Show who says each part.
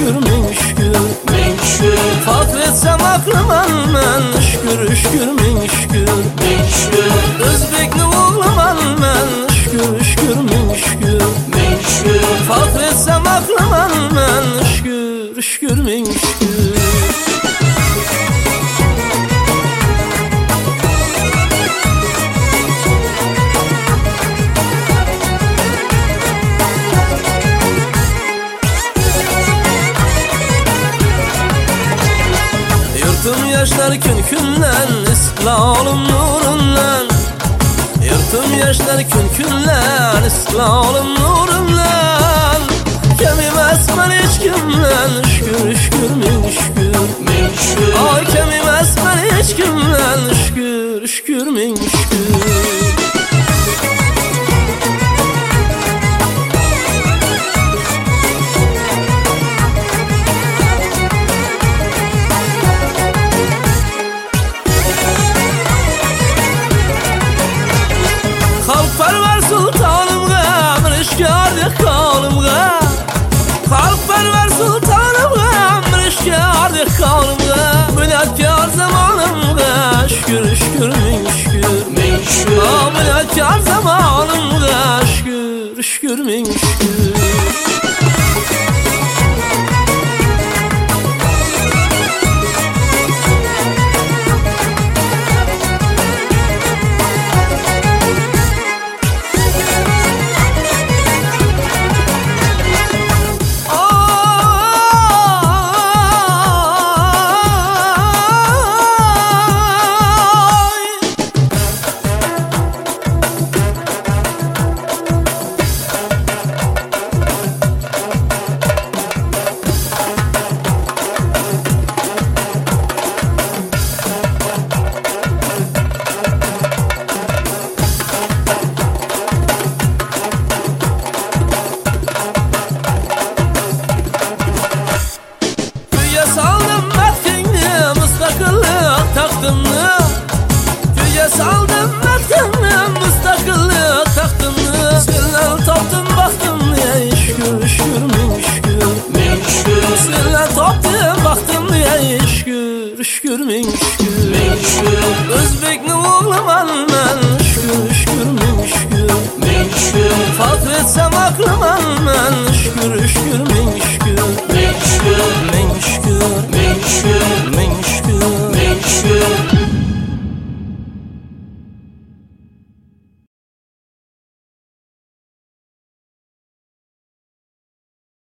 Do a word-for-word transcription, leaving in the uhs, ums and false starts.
Speaker 1: şükür min şükür
Speaker 2: min şükür.
Speaker 1: Fakretsem aklıman men şükür şükür min şükür
Speaker 2: min şükür.
Speaker 1: Özbekni oğluman men şükür şükür min şükür
Speaker 2: min şükür.
Speaker 1: Fakretsem aklıman men şükür şükür min şükür Yırtım yaşlar kün künlen İslam'ın nurundan Yırtım yaşlar kün künlen İslam'ın nurundan Kemim esmer hiç kimlen Şükür şükür min şükür
Speaker 2: min şükür.
Speaker 1: Ay kemim esmer hiç kimlen Şükür şükür min şükür Halkperver sultanımga bir işkârdik kalımga Halkperver sultanımga bir işkârdik kalımga Münekkâr zamanımga şükür şükür min şükür
Speaker 2: min şükür.
Speaker 1: Ah münekkâr zamanımga şükür şükür min şükür Güye saldım metkenle müstakillik taktımlı Senden taptım baktım ya şükür şükür min şükür
Speaker 2: min şükür.
Speaker 1: Senden taptım baktım ya şükür şükür min şükür
Speaker 2: min şükür.
Speaker 1: Özbekni oğluman men şükür şükür min şükür
Speaker 2: min şükür.
Speaker 1: Fakretsem aklıman men şükür şükür min şükür